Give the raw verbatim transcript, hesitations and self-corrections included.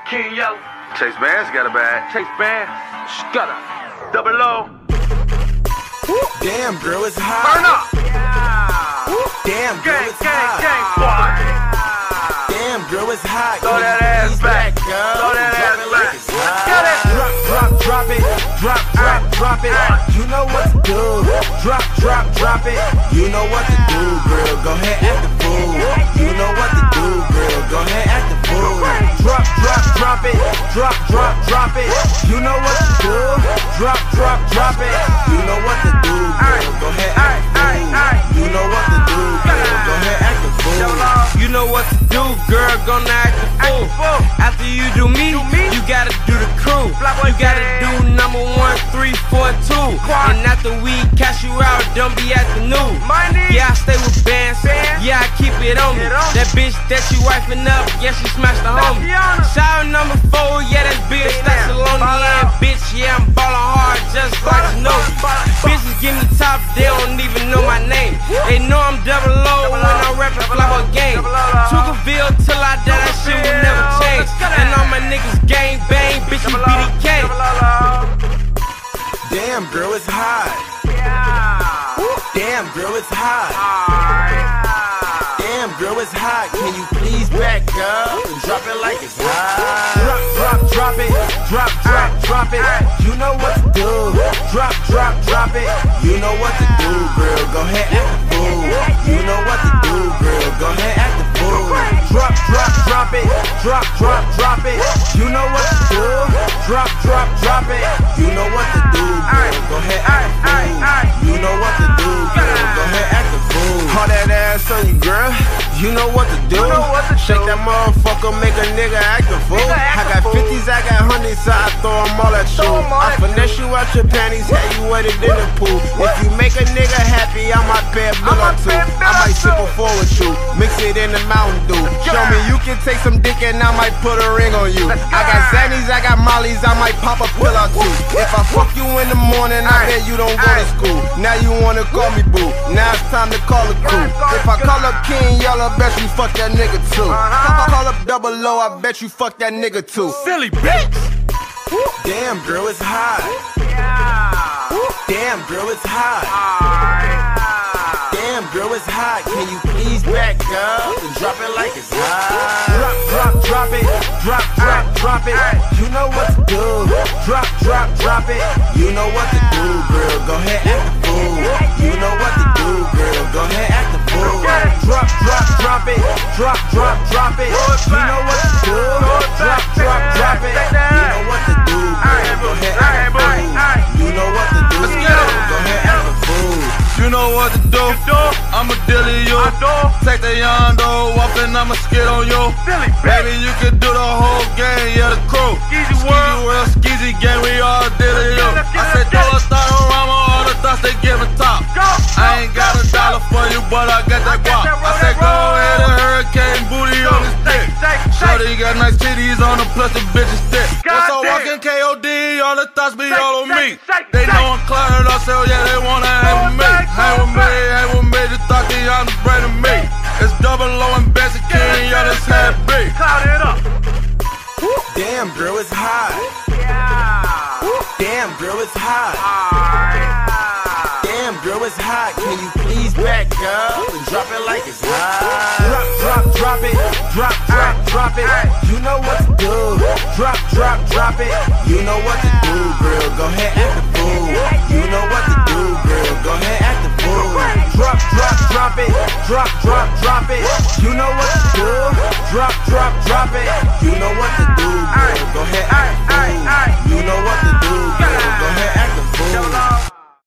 King Yellow. Chase Bands got a bag. Chase Bands. Scudder. Double O. Damn, girl, it's hot. Burn up. Damn, girl, Gang, it's gang, hot. gang, squad. Damn, girl, it's hot. Throw Can that you ass please back. girl? Throw that Drop ass it back. like it's hot. Get it. Drop, drop, drop it. Drop, drop, drop it. You know what to do. Drop, drop, drop it. You know what to do, girl. Go ahead, act the fool. You know what to do, girl. Go ahead, act the fool. Drop, drop, drop it. Drop, drop, drop it. You know what to do. Drop, drop, drop it. You know what to do, girl. Go ahead, act the fool. You know what to do, girl. Go ahead, act the fool. You know what to do, girl. Gonna act the fool. After you do me, you gotta do the crew. You gotta do number one, three, four, two. And after we cash you out, don't be acting new. Yeah, I stay with bands. Yeah, I keep it on me. That bitch that you wifing up, yeah, she smashed the homie. Shout number four, yeah, that's bitch, that's Saloni. And bitch, yeah, I'm ballin' hard just like Shinobi. Bitches give me top, they don't even know my name. They know I'm double O when I'm rapping Flavo game. Tuckerville till I die, that shit will never change. And all my niggas gang bang, bitch, you B D K. Damn, girl, it's hot. Damn, girl, it's hot. Damn, girl, it's hot. Can you please back up and drop it like it's hot? Drop, drop, drop it. Drop, drop, drop it. You know what to do. Drop, drop, drop it. You know what to do, girl. Go ahead, act the fool. You know what to do, girl. Go ahead, act the fool. Drop, drop, drop it. Drop, drop, drop it. You know what to do. Drop, drop, drop it. You know what to do, girl. Go ahead, act the fool. You know what to do, girl. Go ahead, act the fool. Haul that ass on you, girl. You know what to do. Shake that motherfucker, make a nigga act a fool. I got fifties, I got hundreds, so I throw them all at you. I finesse you out your panties, have you wetted in the pool. If you make a nigga happy, I might pay a bill or two. I might sip a four with you, mix it in the Mountain Dew. Show me you can take some dick and I might put a ring on you. I got Zannies, I got Mollies, I might pop a pill or two. If I fuck you in the morning, I bet you don't go to school. Now you wanna call me boo, now it's time to call a crew. If I call up King Yellow, I bet you fuck that nigga too. If I call up Double O, I bet you fuck that nigga too. Silly bitch. Damn, girl, it's hot. Damn, girl, it's hot. Damn, girl, it's hot. Can you please back up and drop it like it's hot? Drop, drop, drop it. Drop, drop, drop it. You know what to do. Drop, drop, drop it. You know what to do, girl. Go ahead, act the fool. You know what to do, girl. Go ahead, act the fool. Drop, drop, drop it. Drop, drop, drop it. You know what to do. Drop, drop, drop it. You know what to do, girl. Go ahead, act the fool. You know what to do, girl. Go ahead, act the fool. You know what to do. I'ma deal with you. Take the young dough off and I'ma skid on you. Baby, you can do the whole game, yeah, the crew. Skeezy world, skeezy game, we all deal with you. I said, throw a thought around all the thoughts they giving top. I ain't got a dollar for you, but I got that guap. I said, go ahead, a hurricane booty on his dick. Shorty got nice titties on her, plus the bitch is thick. Once I walk in K O D, all the thoughts be all on me. They know I'm cluttered up, so yeah, they wanna hang with me. Hang with me, hang with me, the thought they on the brain of me. It's Double O and Bessie King, y'all just had B. Cloud it up. Damn, girl, it's hot. Damn, girl, it's hot. Damn, girl, it's hot. Can you please back up and drop it like it's hot? Drop, drop, drop it. Drop, drop, drop it. You know what to do. Drop, drop, drop it. You know what to do, girl. Go ahead, act the fool. You know what to do, girl. Go ahead, act the fool. Drop, drop, drop it. Drop, drop, drop it. You know what to do. Drop, drop, drop it. You know what to do.